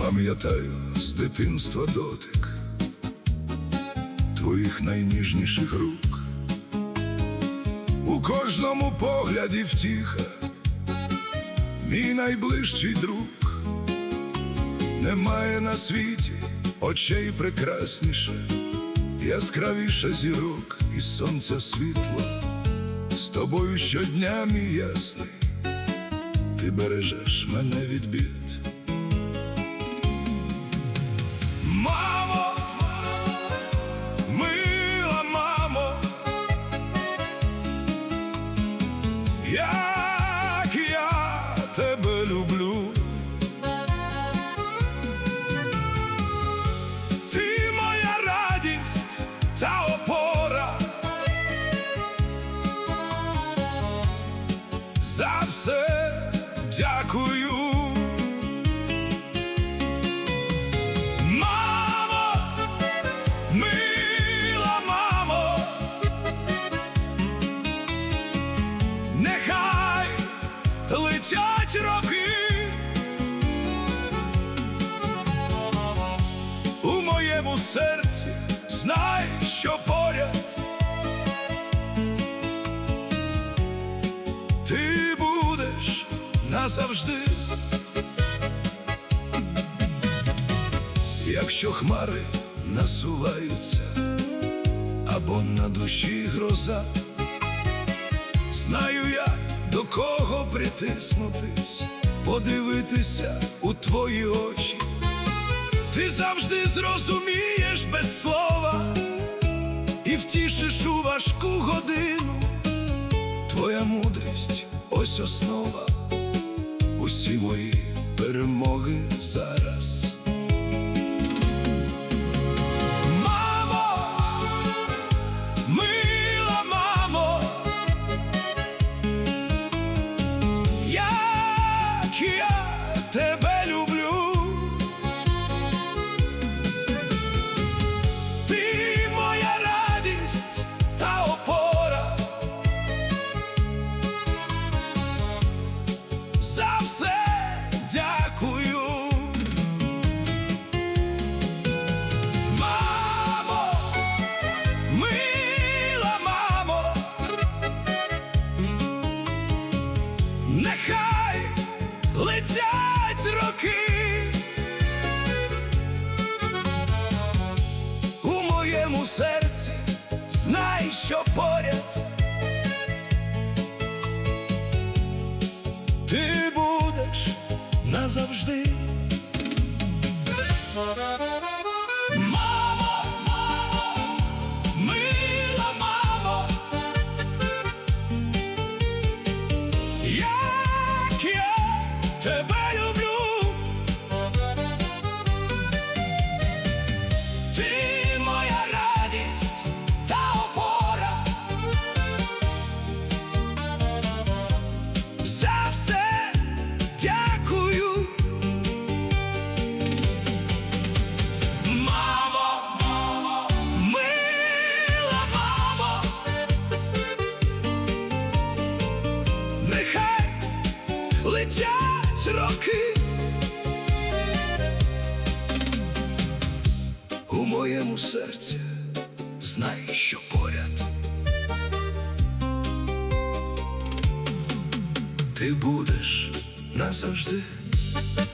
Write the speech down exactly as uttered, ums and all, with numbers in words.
Пам'ятаю з дитинства дотик твоїх найніжніших рук, у кожному погляді втіха, мій найближчий друг. Немає на світі очей прекрасніше, яскравіше зірок і сонця світло. З тобою щодня, мій ясний, ти бережеш мене від бід. Мамо, мила мамо, як я тебе люблю. Ти моя радість та опора, за все дякую. Летять роки, у моєму серці знай, що поряд ти будеш назавжди. Якщо хмари насуваються або на душі гроза, знаю я, до кого притиснутись, подивитися у твої очі. Ти завжди зрозумієш без слова і втішиш у важку годину. Твоя мудрість – ось основа, усі мої перемоги зараз. Тебе люблю, ти моя радість та опора, за все дякую. Мамо, мила мамо, нехай летять роки, у моєму серці знай, що поряд ти будеш назавжди. Мамо, мамо, мила мамо, як я тебе люблю. Ти моя радість та опора, за все дякую. Мамо, мамо, мила мамо, нехай летять роки, у моєму серці знай, що поряд ти будеш назавжди.